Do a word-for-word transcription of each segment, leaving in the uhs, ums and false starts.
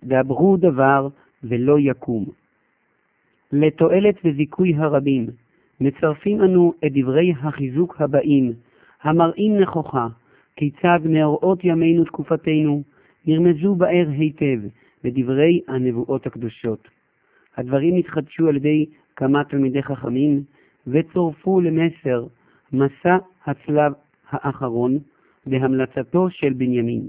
דברו דבר ולא יקום. לתועלת וזיכוי הרבים, מצרפים אנו את דברי החיזוק הבאים, המראים נכוחה, כיצד מאורעות ימינו תקופתנו, נרמזו באר היטב בדברי הנבואות הקדושות. הדברים התחדשו על ידי כמה תלמידי חכמים, וצורפו למסר מסע הצלב האחרון בהמלצתו של בנימין.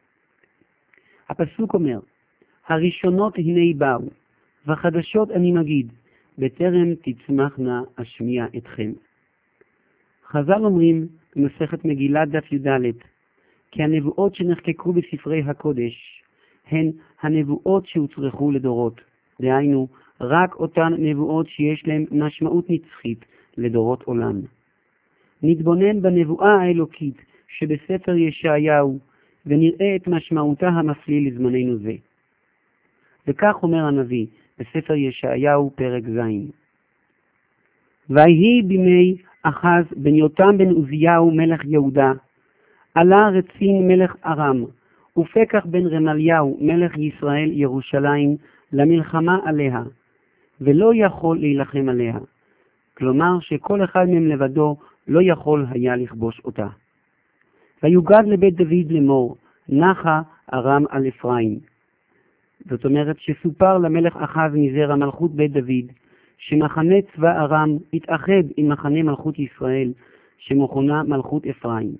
הפסוק אומר, הראשונות הנה באו, וחדשות אני מגיד, בטרם תצמחנה אשמיע אתכם. חז"ל אומרים במסכת מגילת דף י"ד, כי הנבואות שנחקקו בספרי הקודש הן הנבואות שהוצרכו לדורות. דהיינו, רק אותן נבואות שיש להן משמעות נצחית לדורות עולם. נתבונן בנבואה האלוקית שבספר ישעיהו, ונראה את משמעותה המפליא לזמננו זה. וכך אומר הנביא בספר ישעיהו פרק ז'. ויהי בימי אחז בן יותם בן עוזיהו מלך יהודה, עלה רצין מלך ארם, ופקח בן רמליהו מלך ישראל ירושלים למלחמה עליה, ולא יכול להילחם עליה. כלומר שכל אחד מהם לבדו לא יכול היה לכבוש אותה. ויוגד לבית דוד לאמור, נחה ארם על אפרים. זאת אומרת שסופר למלך אחז מזרע מלכות בית דוד, שמחנה צבא ארם התאחד עם מחנה מלכות ישראל, שמכונה מלכות אפרים.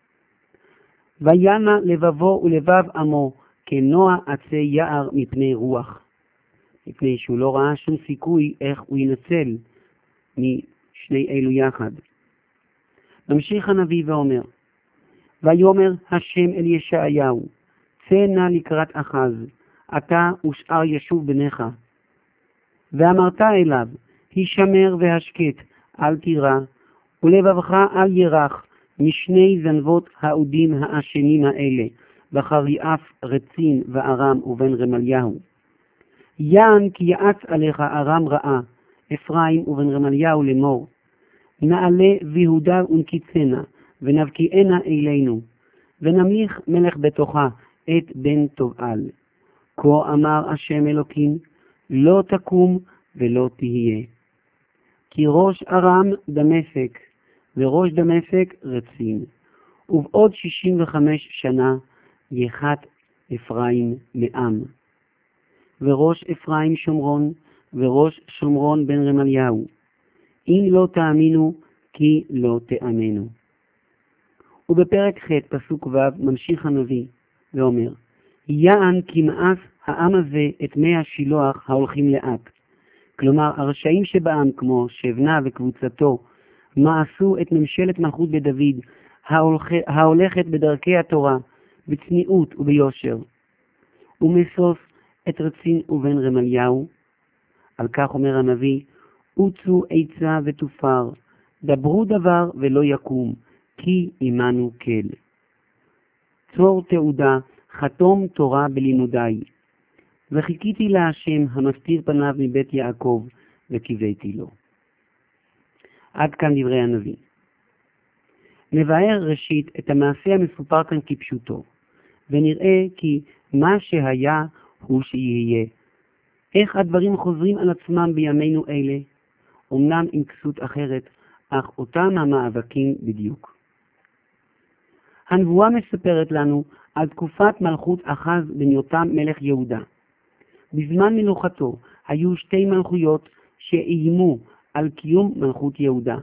וינה לבבו ולבב עמו, כנוע עצי יער מפני רוח. מפני שהוא לא ראה שום סיכוי איך הוא ינצל משני אלו יחד. ממשיך הנביא ואומר, ויאמר השם אל ישעיהו, צא נא לקראת אחז, אתה ושאר ישוב בניך. ואמרת אליו, הישמר והשקט, אל תירא, ולבבך אל ירח, משני זנבות האודים האשנים האלה, בחריאף רצין וארם ובן רמליהו. יען כי יעץ עליך ארם רעה, אפרים ובן רמליהו לאמור, נעלה ויהודה ונקיצנה, ונבקיענה אלינו, ונמליך מלך בתוכה את בן תובעל. כה אמר השם אלוקים, לא תקום ולא תהיה. כי ראש ארם דמשק, וראש דמשק רצין, ובעוד שישים וחמש שנה יחת אפרים מעם. וראש אפרים שומרון, וראש שומרון בן רמליהו. אם לא תאמינו, כי לא תאמנו. ובפרק ח' פסוק ו' ממשיך הנביא ואומר, יען כי מאס העם הזה את מי השילוח ההולכים לאט. כלומר, הרשעים שבעם כמו שבנה וקבוצתו, מאסו את ממשלת מלכות בית דוד, ההולכ... ההולכת בדרכי התורה, בצניעות וביושר. ומסוף את רצין ובן רמליהו. על כך אומר הנביא, עוצו עצה ותופר, דברו דבר ולא יקום, כי עמנו כל. צור תעודה, חתום תורה בלימודי. וחיכיתי להשם המסתיר פניו מבית יעקב, וקיוויתי לו. עד כאן דברי הנביא. נבאר ראשית את המעשה המסופר כאן כפשוטו, ונראה כי מה שהיה הוא שיהיה. איך הדברים חוזרים על עצמם בימינו אלה, אמנם עם כסות אחרת, אך אותם המאבקים בדיוק. הנבואה מספרת לנו על תקופת מלכות אחז בן יותם מלך יהודה. בזמן מלוכתו היו שתי מלכויות שאיימו על קיום מלכות יהודה.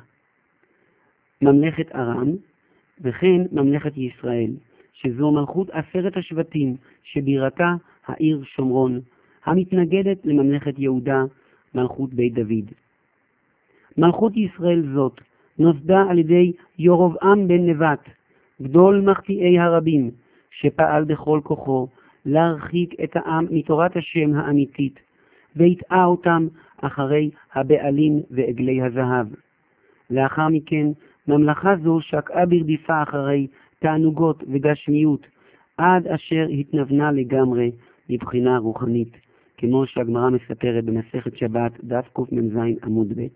ממלכת ארם וכן ממלכת ישראל, שזו מלכות עשרת השבטים שבירתה העיר שומרון, המתנגדת לממלכת יהודה, מלכות בית דוד. מלכות ישראל זאת נוסדה על ידי ירבעם בן נבט, גדול מחטיאי הרבים, שפעל בכל כוחו להרחיק את העם מתורת השם האמיתית, והטעה אותם אחרי הבעלים ועגלי הזהב. לאחר מכן ממלכה זו שקעה ברדיפה אחרי תענוגות וגשמיות, עד אשר התנבנה לגמרי מבחינה רוחנית, כמו שהגמרא מספרת במסכת שבת דף קמ"ז עמוד ב'.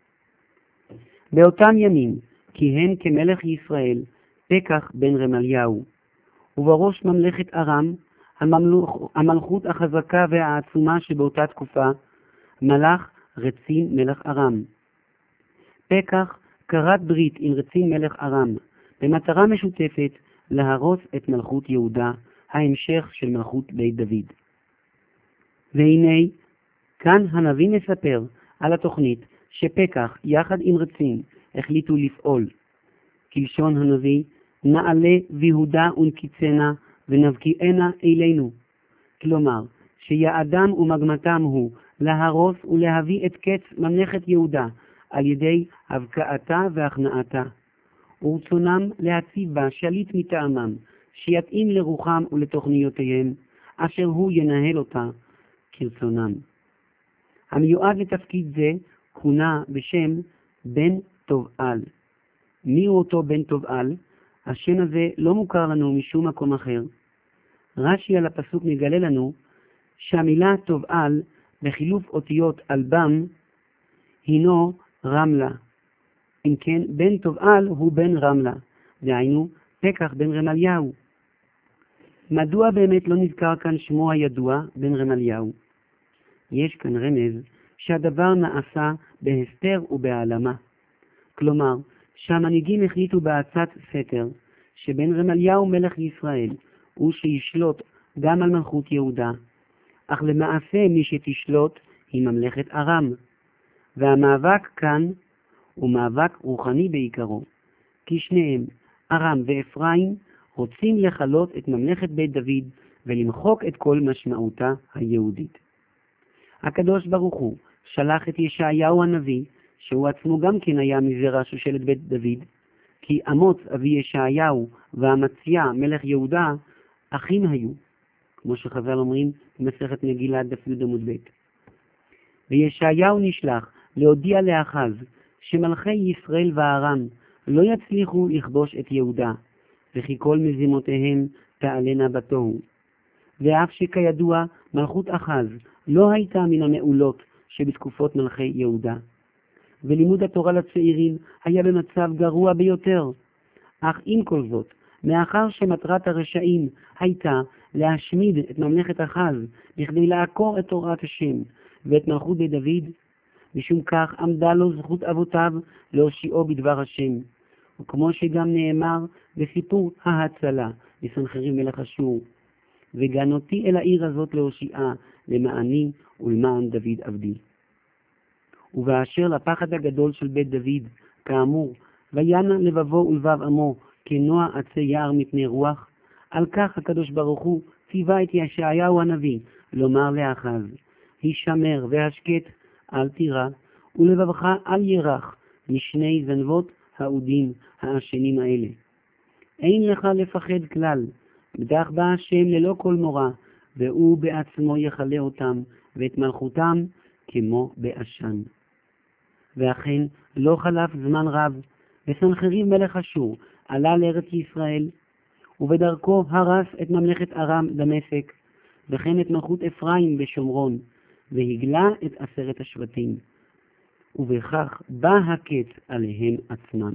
באותם ימים כיהן כמלך ישראל פקח בן רמליהו, ובראש ממלכת ארם הממלוך, המלכות החזקה והעצומה שבאותה תקופה, מלך רצין מלך ארם. פקח כרת ברית עם רצין מלך ארם, במטרה משותפת להרוס את מלכות יהודה, ההמשך של מלכות בית דוד. והנה, כאן הנביא מספר על התוכנית שפקח יחד עם רצין החליטו לפעול. כלשון הנביא, נעלה ויהודה ונקיצנה ונבקיענה אלינו. כלומר, שיעדם ומגמתם הוא להרוס ולהביא את קץ ממלכת יהודה על ידי הבקעתה והכנעתה. ורצונם להציב בה שליט מטעמם, שיתאים לרוחם ולתוכניותיהם, אשר הוא ינהל אותה כרצונם. המיועד לתפקיד זה כונה בשם בן תובעל. מי הוא אותו בן תובעל? השם הזה לא מוכר לנו משום מקום אחר. רש"י על הפסוק מגלה לנו שהמילה תובעל בחילוף אותיות אלבם הינו רמלה. אם כן, בן תובעל הוא בן רמלה, דהיינו פקח בן רמליהו. מדוע באמת לא נזכר כאן שמו הידוע בן רמליהו? יש כאן רמז שהדבר נעשה בהסתר ובהעלמה. כלומר, שהמנהיגים החליטו בעצת סתר שבן רמליהו מלך ישראל הוא שישלוט גם על מלכות יהודה, אך למעשה מי שתשלוט היא ממלכת ארם. והמאבק כאן הוא מאבק רוחני בעיקרו, כי שניהם, ארם ואפרים, רוצים לחלות את ממלכת בית דוד ולמחוק את כל משמעותה היהודית. הקדוש ברוך הוא שלח את ישעיהו הנביא, שהוא עצמו גם כן היה מזרע שושלת בית דוד, כי אמוץ אבי ישעיהו ואמציה מלך יהודה אחים היו, כמו שחז"ל אומרים במסכת מגילה דף י' עמוד ב'. וישעיהו נשלח להודיע לאחז שמלכי ישראל וארם לא יצליחו לכבוש את יהודה, וכי כל מזימותיהם תעלנה בתוהו. ואף שכידוע מלכות אחז לא הייתה מן המעולות שבתקופות מלכי יהודה, ולימוד התורה לצעירים היה במצב גרוע ביותר. אך עם כל זאת, מאחר שמטרת הרשעים הייתה להשמיד את ממלכת אחז בכדי לעקור את תורת השם ואת מלכות בית דוד, משום כך עמדה לו זכות אבותיו להושיעו בדבר השם, וכמו שגם נאמר בסיפור ההצלה בסנחריב מלך אשור, וגנותי אל העיר הזאת להושיעה למעני ולמען דוד עבדי. ובאשר לפחד הגדול של בית דוד, כאמור, וינה לבבו ולבב עמו כנוע עצי יער מפני רוח, על כך הקדוש ברוך הוא ציווה את ישעיהו הנביא לומר לאחז, הישמר והשקט, אל תירא, ולבבך אל ירח משני זנבות האודים העשנים האלה. אין לך לפחד כלל, בטח בה השם ללא כל מורא, והוא בעצמו יחלה אותם ואת מלכותם כמו בעשן. ואכן לא חלף זמן רב, וסנחריב מלך אשור עלה לארץ ישראל, ובדרכו הרס את ממלכת ארם דמשק, וכן את מלכות אפרים בשומרון, והגלה את עשרת השבטים, ובכך בא הקץ עליהם עצמם.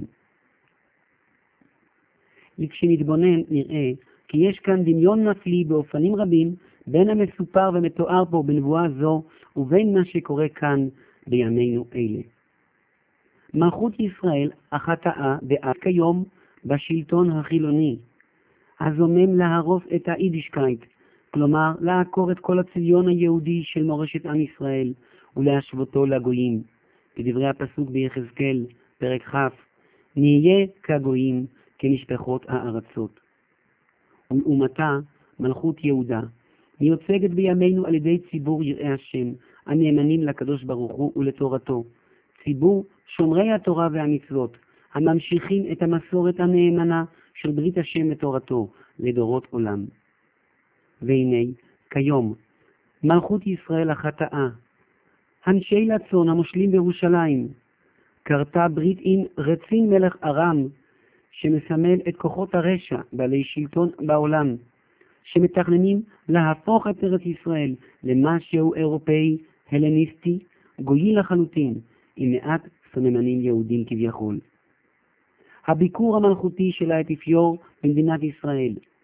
וכשנתבונן נראה כי יש כאן דמיון נפלי באופנים רבים בין המסופר ומתואר פה בנבואה זו ובין מה שקורה כאן בימינו אלה. מלכות ישראל החטאה ועד כיום בשלטון החילוני, הזומם להרוס את היידישקייט, כלומר לעקור את כל הצביון היהודי של מורשת עם ישראל ולהשוותו לגויים. כדברי הפסוק ביחזקאל פרק כ', נהיה כגויים כמשפחות הארצות. ולעומתה מלכות יהודה מיוצגת בימינו על ידי ציבור יראי השם הנאמנים לקדוש ברוך הוא ולתורתו, ציבור שומרי התורה והמצוות הממשיכים את המסורת הנאמנה של ברית השם ותורתו לדורות עולם. והנה כיום מלכות ישראל החטאה, אנשי לצון המושלים בירושלים, קרתה ברית עם רצין מלך ארם, שמסמל את כוחות הרשע בעלי שלטון בעולם, שמתכננים להפוך את ארץ ישראל למשהו אירופאי, הלניסטי, גויי לחלוטין, עם מעט סממנים יהודים כביכול. הביקור המלכותי של האפיפיור במדינת ישראל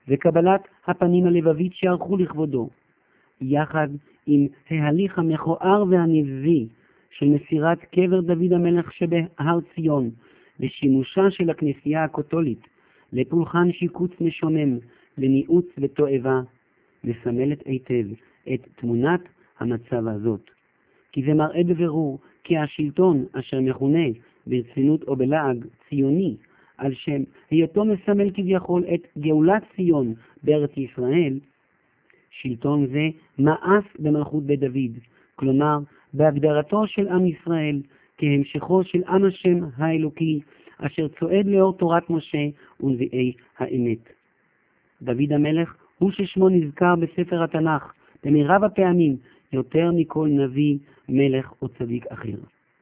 וקבלת הפנים הלבבית שערכו לכבודו, יחד עם ההליך המכוער והנבזי של מסירת קבר דוד המלך שבהר ציון לשימושה של הכנסייה הקתולית לפולחן שיקוץ משומם, לניאוץ ותועבה, מסמלת היטב את תמונת המצב הזאת. כי זה מראה בבירור כי השלטון אשר מכונה ברצינות או בלעג ציוני, על שם היותו מסמל כביכול את גאולת ציון בארץ ישראל, שלטון זה מאס במלכות בית דוד, כלומר בהגדרתו של עם ישראל כהמשכו של עם השם האלוקי, אשר צועד לאור תורת משה ונביאי האמת. דוד המלך הוא ששמו נזכר בספר התנ"ך במרב הפעמים יותר מכל נביא, מלך או צדיק אחר.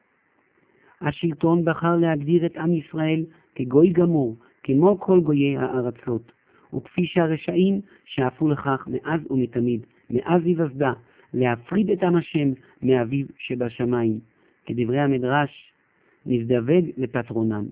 השלטון בחר להגדיר את עם ישראל כגוי גמור, כמו כל גויי הארצות, וכפי שהרשעים שאפו לכך מאז ומתמיד, מאז היווסדה, להפריד את עם השם מאביו שבשמיים, כדברי המדרש, נזדווג לפטרונם.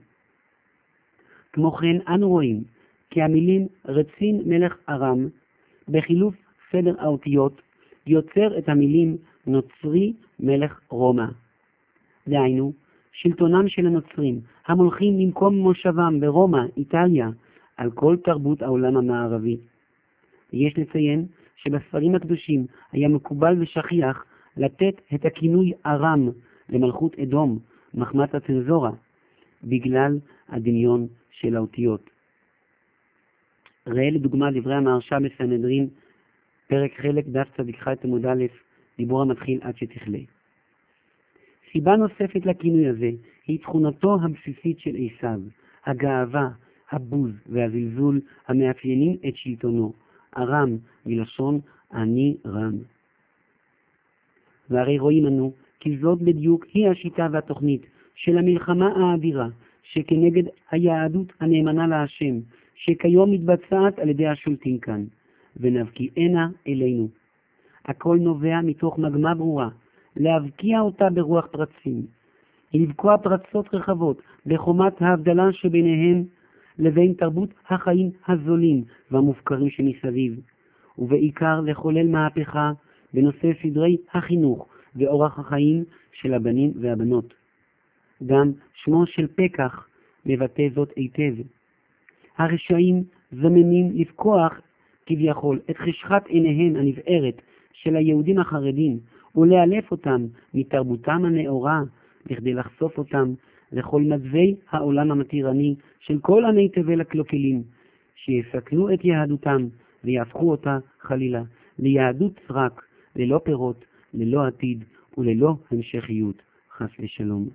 כמו כן אנו רואים כי המילים רצין מלך ארם בחילוף סדר האותיות יוצר את המילים נוצרי מלך רומא. דהיינו, שלטונם של הנוצרים המולכים במקום מושבם ברומא, איטליה, על כל תרבות העולם המערבי. יש לציין שבספרים הקדושים היה מקובל ושכיח לתת את הכינוי ארם למלכות אדום, מחמת הצנזורה, בגלל הדמיון של האותיות. ראה לדוגמה דברי המהרש"א בסנהדרין, פרק חלק דף צ"ח עמוד א', דיבור המתחיל עד שתכלה. סיבה נוספת לכינוי הזה היא תכונתו הבסיסית של עשיו, הגאווה, הבוז והזלזול המאפיינים את שלטונו, ארם מלשון אני רם. והרי רואים לנו כי זאת בדיוק היא השיטה והתוכנית של המלחמה האדירה שכנגד היהדות הנאמנה להשם, שכיום מתבצעת על ידי השולטים כאן, ונבקיענה אלינו. הכל נובע מתוך מגמה ברורה, להבקיע אותה ברוח פרצים, לבקוע פרצות רחבות בחומת ההבדלה שביניהם לבין תרבות החיים הזולים והמופקרים שמסביב, ובעיקר לחולל מהפכה בנושא סדרי החינוך ואורח החיים של הבנים והבנות. גם שמו של פקח מבטא זאת היטב. הרשעים זמנים לפקוח כביכול את חשכת עיניהם הנבערת של היהודים החרדים ולאלף אותם מתרבותם הנאורה בכדי לחשוף אותם לכל מדווי העולם המתירני של כל עמי תבל הקלוקלים, שיסכנו את יהדותם ויהפכו אותה חלילה ליהדות סרק, ללא פירות, ללא עתיד וללא המשכיות, חס ושלום.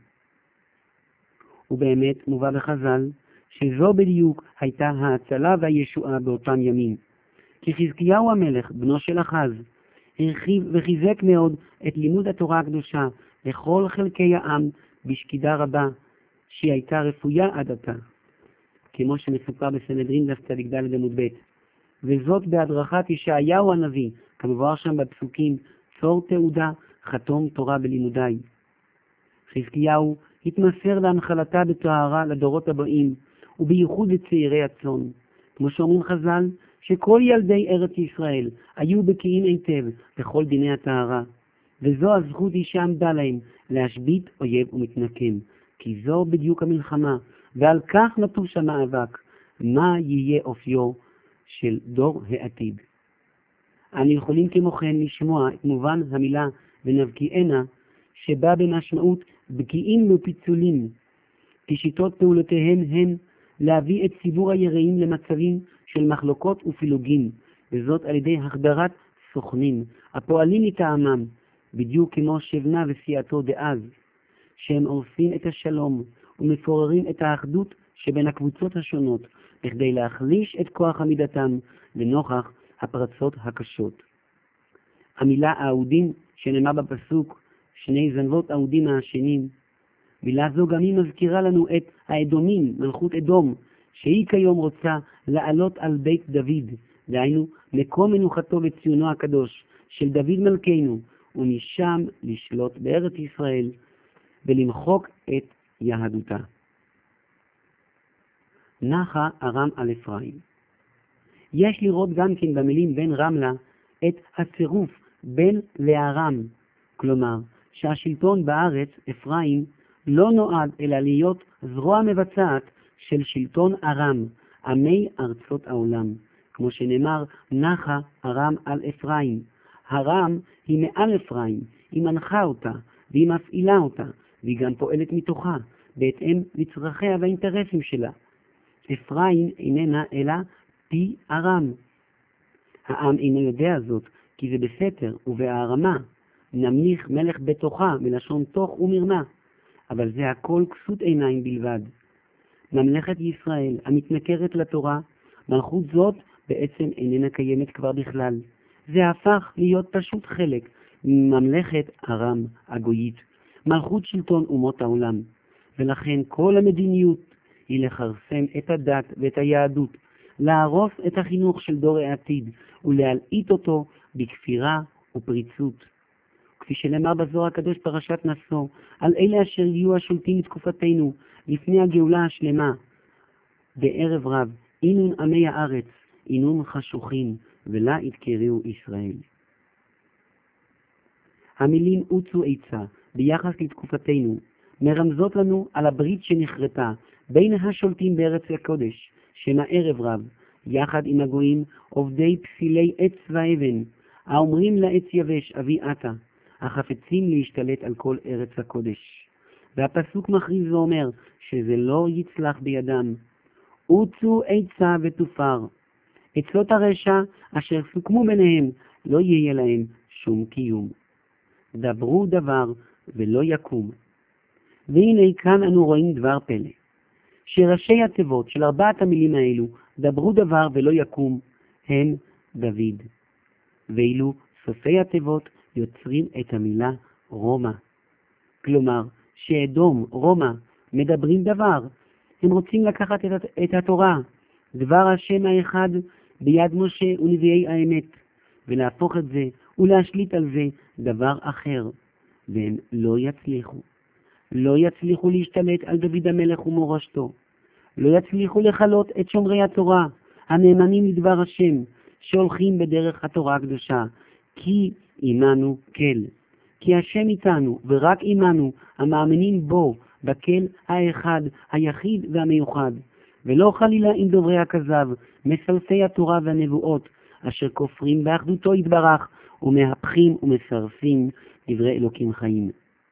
ובאמת מובא בחז"ל שזו בדיוק הייתה ההצלה והישועה באותם ימים. כי חזקיהו המלך, בנו של אחז, הרחיב וחיזק מאוד את לימוד התורה הקדושה לכל חלקי העם בשקידה רבה, שהיא הייתה רפויה עד עתה, כמו שמסופר בסנהדרין דף צ"ד עמוד ב', וזאת בהדרכת ישעיהו הנביא, כמבואר שם בפסוקים, צור תעודה, חתום תורה בלימודי. חזקיהו התמסר להנחלתה בטהרה לדורות הבאים, ובייחוד לצעירי הצאן. כמו שאומרים חז"ל, שכל ילדי ארץ ישראל היו בקיאים היטב בכל דיני הטהרה, וזו הזכות שעמדה להם להשבית אויב ומתנקם, כי זו בדיוק המלחמה, ועל כך נטוש המאבק, מה יהיה אופיו של דור העתיד. אנו יכולים כמו כן לשמוע את מובן המילה ונבקיענה, שבא במשמעות בקיאים ופיצולים, כי שיטות פעולותיהם הן להביא את ציבור היראים למצבים של מחלוקות ופילוגים, וזאת על ידי החדרת סוכנים הפועלים מטעמם, בדיוק כמו שבנה וסיעתו דאז, שהם עורפים את השלום ומפוררים את האחדות שבין הקבוצות השונות, בכדי להחליש את כוח עמידתם לנוכח הפרצות הקשות. המילה האהודים שנאמר בפסוק, שני זנבות אהודים מהשנים, מילה זו גם היא מזכירה לנו את האדומים, מלכות אדום, שהיא כיום רוצה לעלות על בית דוד, דהיינו מקום מנוחתו וציונו הקדוש של דוד מלכנו, ומשם לשלוט בארץ ישראל ולמחוק את יהדותה. נחה ארם על אפרים. יש לראות גם כן במילים בן רמלה את הצירוף בן לארם, כלומר שהשלטון בארץ, אפרים, לא נועד אלא להיות זרוע מבצעת של שלטון ארם, עמי ארצות העולם. כמו שנאמר, נחה ארם על אפרים. ארם היא מעל אפרים, היא מנחה אותה והיא מפעילה אותה, והיא גם פועלת מתוכה, בהתאם לצרכיה והאינטרסים שלה. אפרים איננה אלא פי ארם. העם אינו יודע זאת, כי זה בסתר ובהערמה, נמליך מלך בתוכה מלשון תוך ומרמה, אבל זה הכל כסות עיניים בלבד. ממלכת ישראל המתנכרת לתורה, מלכות זאת בעצם איננה קיימת כבר בכלל. זה הפך להיות פשוט חלק מממלכת ארם הגויית, מלכות שלטון אומות העולם. ולכן כל המדיניות היא לחרסם את הדת ואת היהדות, להרוס את החינוך של דור העתיד ולהלעיט אותו בכפירה ופריצות. כפי שנאמר בזוהר הקדוש פרשת נשוא, על אלה אשר יהיו השולטים בתקופתנו לפני הגאולה השלמה. בערב רב, אינון עמי הארץ, אינון חשוכים, ולה יתקראו ישראל. המילים עוצו עצה ביחס לתקופתנו מרמזות לנו על הברית שנחרטה בין השולטים בארץ הקודש, שמה ערב רב, יחד עם הגויים עובדי פסילי עץ ואבן, האומרים לעץ יבש אבי עתה, החפצים להשתלט על כל ארץ הקודש. והפסוק מכריז ואומר שזה לא יצלח בידם. עוצו עצה ותופר. עצות הרשע אשר סוכמו ביניהם לא יהיה להם שום קיום. דברו דבר ולא יקום. והנה כאן אנו רואים דבר פלא, שראשי התיבות של ארבעת המילים האלו, דברו דבר ולא יקום, הם דוד. ואילו סופי התיבות יוצרים את המילה רומא. כלומר, שאדום, רומא, מדברים דבר. הם רוצים לקחת את, את התורה, דבר השם האחד ביד משה ונביאי האמת, ולהפוך את זה ולהשליט על זה דבר אחר. והם לא יצליחו. לא יצליחו להשתלט על דוד המלך ומורשתו. לא יצליחו לחלות את שומרי התורה, הנאמנים לדבר השם, שהולכים בדרך התורה הקדושה. כי עמנו כל. כי השם איתנו, ורק עמנו, המאמינים בו, בכל האחד, היחיד והמיוחד. ולא חלילה עם דוברי הכזב, מסלפי התורה והנבואות, אשר כופרים באחדותו יתברך, ומהפכים ומסרסים דברי אלוקים חיים.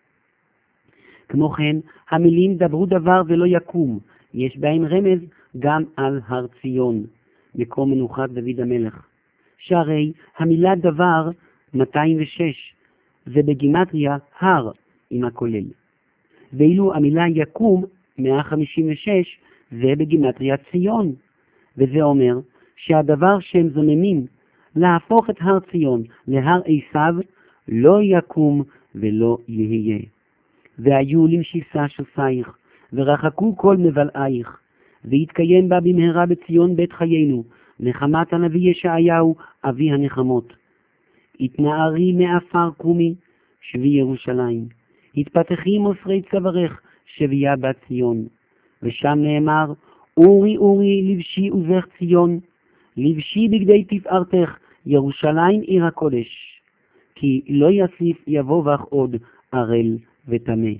כמו כן, המילים דברו דבר ולא יקום, יש בהם רמז גם על הר ציון, מקום מנוחת דוד המלך. שהרי המילה דבר מאתיים ושש, זה בגימטריה הר עם הכולל. ואילו המילה יקום מאה חמישים ושש, זה בגימטריה ציון. וזה אומר שהדבר שהם זוממים להפוך את הר ציון להר עשיו לא יקום ולא יהיה. והיו למשיסה שוסייך, ורחקו כל מבלעייך, והתקיים בה במהרה בציון בית חיינו, נחמת הנביא ישעיהו, אבי הנחמות. התנערי מאפר קומי, שבי ירושלים. התפתחי מוסרי צווארך, שבייה בת ציון. ושם נאמר, אורי אורי לבשי ובך ציון, לבשי בגדי תפארתך, ירושלים עיר הקודש. כי לא יסיף יבוא בך עוד ערל ותמה.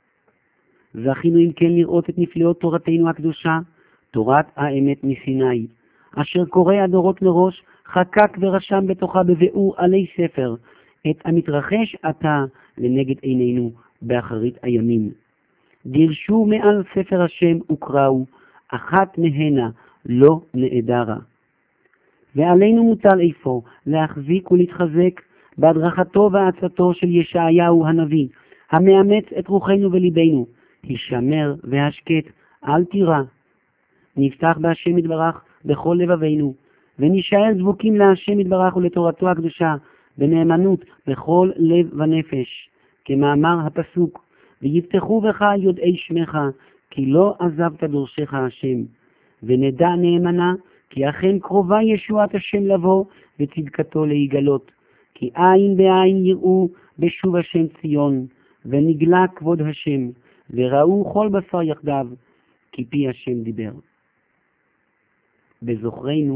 זכינו אם כן לראות את נפלאות תורתנו הקדושה, תורת האמת מסיני, אשר קורא הדורות לראש, חקק ורשם בתוכה בביאור עלי ספר, את המתרחש עתה לנגד עינינו באחרית הימים. דרשו מעל ספר השם וקראו, אחת מהנה לא נעדרה. ועלינו מוטל איפה להחזיק ולהתחזק בהדרכתו והעצתו של ישעיהו הנביא, המאמץ את רוחנו וליבנו, הישמר והשקט, אל תירא. נפתח בהשם יתברך בכל לבבינו, ונשאר דבוקים להשם יתברך ולתורתו הקדושה, בנאמנות בכל לב ונפש, כמאמר הפסוק, ויבטחו בך יודעי שמך, כי לא עזבת דורשך השם. ונדע נאמנה, כי אכן קרובה ישועת השם לבוא, וצדקתו להיגלות. כי עין בעין יראו בשוב השם ציון, ונגלה כבוד השם, וראו כל בשר יחדיו, כי פי השם דיבר. בזוכרנו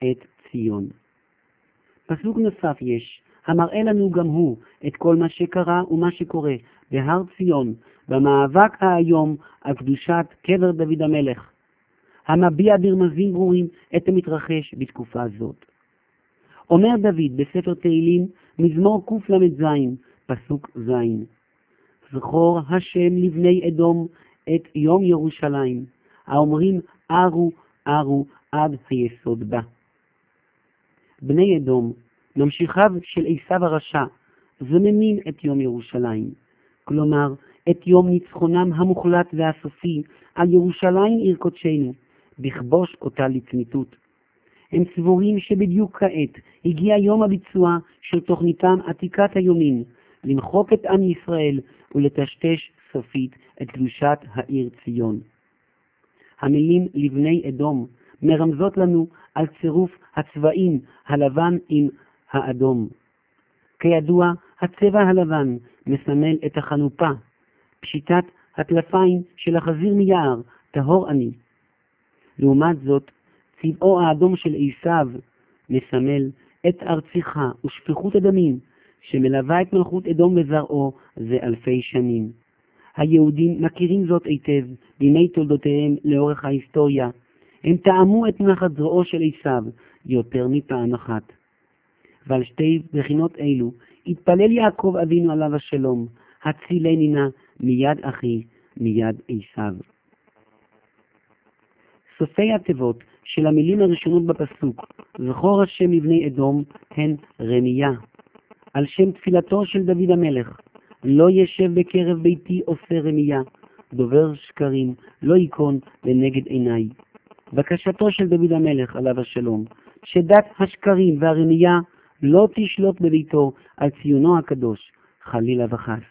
את ציון. פסוק נוסף יש, המראה לנו גם הוא את כל מה שקרה ומה שקורה בהר ציון, במאבק היום על קדושת קבר דוד המלך, המביע ברמזים ברורים את המתרחש בתקופה זאת. אומר דוד בספר תהילים, מזמור קל"ז, פסוק ז', זכור השם לבני אדום את יום ירושלים, האומרים ארו ארו עד היסוד בה. בני אדום, ממשיכיו של עשיו הרשע, זממים את יום ירושלים, כלומר את יום ניצחונם המוחלט והסופי על ירושלים עיר קודשנו, בכבוש אותה לצמיתות. הם סבורים שבדיוק כעת הגיע יום הביצוע של תוכניתם עתיקת היומין, למחוק את עם ישראל ולטשטש סופית את קדושת העיר ציון. המילים לבני אדום מרמזות לנו על צירוף הצבעים הלבן עם האדום. כידוע, הצבע הלבן מסמל את החנופה, פשיטת הטלפיים של החזיר מיער, טהור אני. לעומת זאת, צבעו האדום של עשיו מסמל את ארציך ושפיכות הדמים שמלווה את מלכות אדום וזרעו זה אלפי שנים. היהודים מכירים זאת היטב בימי תולדותיהם לאורך ההיסטוריה. הם טעמו את נחת זרועו של עשיו יותר מפעם אחת. ועל שתי בחינות אלו התפלל יעקב אבינו עליו השלום, הצילני נא מיד אחי מיד עשיו. סופי התיבות של המילים הראשונות בפסוק, זכור השם לבני אדום, הן רמיה, על שם תפילתו של דוד המלך, לא ישב בקרב ביתי עושה רמיה, דובר שקרים, לא ייכון לנגד עיניי. בקשתו של דוד המלך עליו השלום, שדת השקרים והרמיה לא תשלוט בביתו על ציונו הקדוש, חלילה וחס.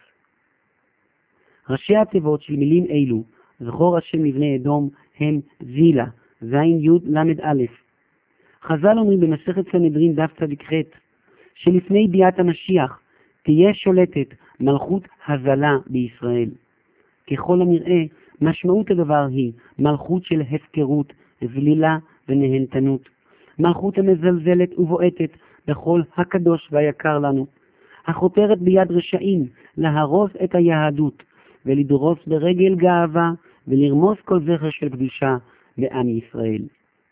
ראשי התיבות של מילים אלו, זכור השם לבני אדום, הם זילה, זין יוד למד א'. חז"ל אומרים במסכת סנהדרין דף צדיק ח' שלפני ביאת המשיח תהיה שולטת מלכות הזלה בישראל. ככל הנראה, משמעות הדבר היא מלכות של הפקרות, זלילה ונהנתנות. מלכות המזלזלת ובועטת בכל הקדוש והיקר לנו, החותרת ביד רשעים להרוס את היהדות ולדרוס ברגל גאווה ולרמוס כל זכר של קדושה בעם ישראל.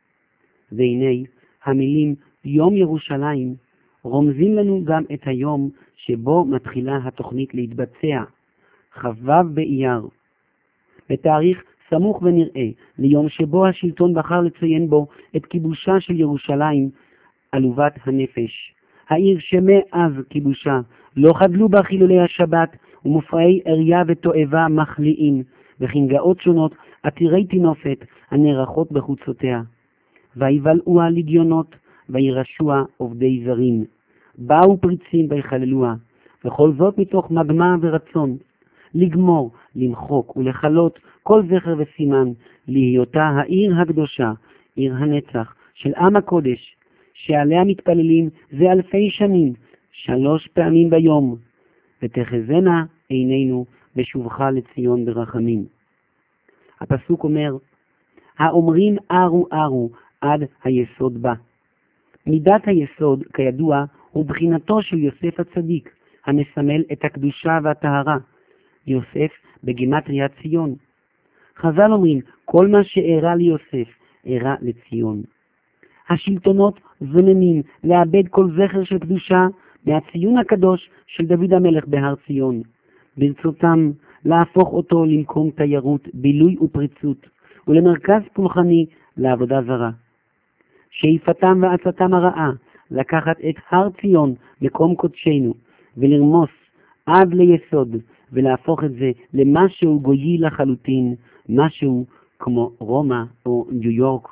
והנה המילים יום ירושלים רומזים לנו גם את היום שבו מתחילה התוכנית להתבצע, כ"ו באייר. בתאריך סמוך ונראה ליום שבו השלטון בחר לציין בו את כיבושה של ירושלים, עלובת הנפש, העיר שמאז כיבושה לא חדלו בה חילולי השבת ומופעי עריה ותועבה מחליאים וחנגאות שונות עתירי תינופת הנערכות בחוצותיה. ויבלעוה לגיונות וירשוה עובדי זרים, באו פריצים ויחללוה, וכל זאת מתוך מגמה ורצון לגמור, למחוק ולחלות כל זכר וסימן להיותה העיר הקדושה, עיר הנצח של עם הקודש, שעליה מתפללים זה אלפי שנים, שלוש פעמים ביום, ותחזנה עינינו בשובך לציון ברחמים. הפסוק אומר, האומרים ארו ארו עד היסוד בה. מידת היסוד, כידוע, הוא בחינתו של יוסף הצדיק, המסמל את הקדושה והטהרה. יוסף בגימטריית ציון. חז"ל אומרים, כל מה שאירע ליוסף, אירע לציון. השלטונות זממים לאבד כל זכר של קדושה מהציון הקדוש של דוד המלך בהר ציון. ברצותם להפוך אותו למקום תיירות, בילוי ופריצות, ולמרכז פולחני לעבודה זרה. שאיפתם ועצתם הרעה לקחת את הר ציון, מקום קודשנו, ולרמוס עד ליסוד, ולהפוך את זה למשהו גויי לחלוטין, משהו כמו רומא או ניו יורק.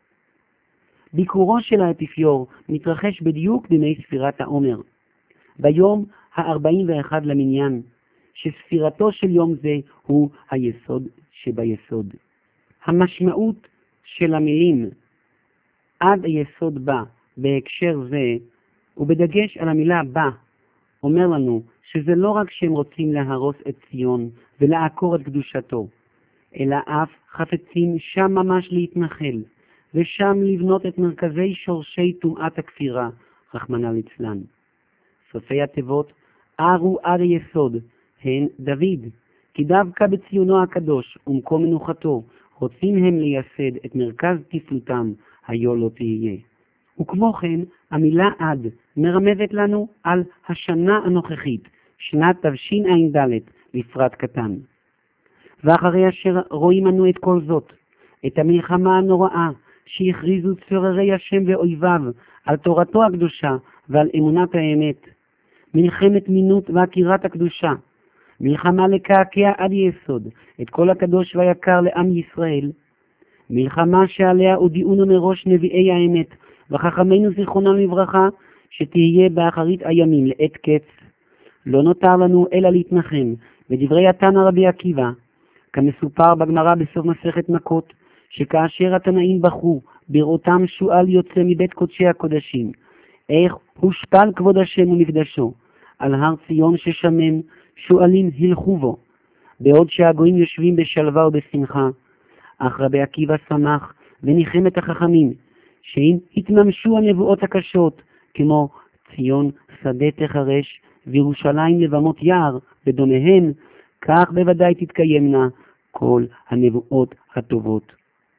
ביקורו של האפיפיור מתרחש בדיוק בימי ספירת העומר, ביום ה-ארבעים ואחד למניין, שספירתו של יום זה הוא היסוד שביסוד. המשמעות של המילים עד היסוד בה בהקשר זה, ובדגש על המילה בה, אומר לנו שזה לא רק שהם רוצים להרוס את ציון ולעקור את קדושתו, אלא אף חפצים שם ממש להתנחל, ושם לבנות את מרכזי שורשי טומאת הכפירה, רחמנא ליצלן. סופי התיבות ארו עד היסוד, הן דוד, כי דווקא בציונו הקדוש ומקום מנוחתו, רוצים הם לייסד את מרכז תפלותם, היו לא תהיה. וכמו כן, המילה עד מרמזת לנו על השנה הנוכחית, שנת תשע"ד לפרט קטן. ואחרי אשר רואים אנו את כל זאת, את המלחמה הנוראה שהכריזו צוררי השם ואויביו על תורתו הקדושה ועל אמונת האמת, מלחמת מינות ועקירת הקדושה, מלחמה לקעקע עד יסוד את כל הקדוש והיקר לעם ישראל, מלחמה שעליה הודיעונו מראש נביאי האמת וחכמינו זיכרונם לברכה שתהיה באחרית הימים לעת קץ. לא נותר לנו אלא להתנחם בדברי התנא רבי עקיבא, כמסופר בגמרא בסוף מסכת מכות, שכאשר התנאים בחרו בראותם שועל יוצא מבית קודשי הקודשים, איך הושפל כבוד השם ומקדשו, על הר ציון ששמם שועלים הלכו בו, בעוד שהגויים יושבים בשלווה ובשמחה. אך רבי עקיבא שמח וניחם את החכמים, שאם התממשו הנבואות הקשות, כמו ציון שדה תחרש וירושלים לבמות יער בדומיהן, כך בוודאי תתקיימנה כל הנבואות הטובות.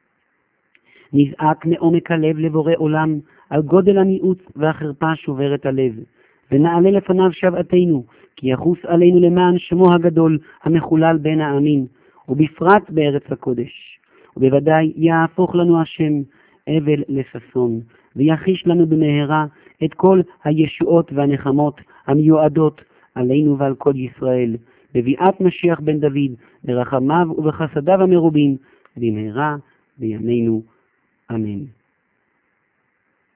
נזעק מעומק הלב לבורא עולם על גודל המיעוט והחרפה שוברת הלב, ונעלה לפניו שבעתנו, כי יחוס עלינו למען שמו הגדול המחולל בין העמים, ובפרט בארץ הקודש. ובוודאי יהפוך לנו השם אבל לששון, ויחיש לנו במהרה את כל הישועות והנחמות המיועדות עלינו ועל כל ישראל, בביאת משיח בן דוד, ברחמיו ובחסדיו המרובים, במהרה בימינו. אמן.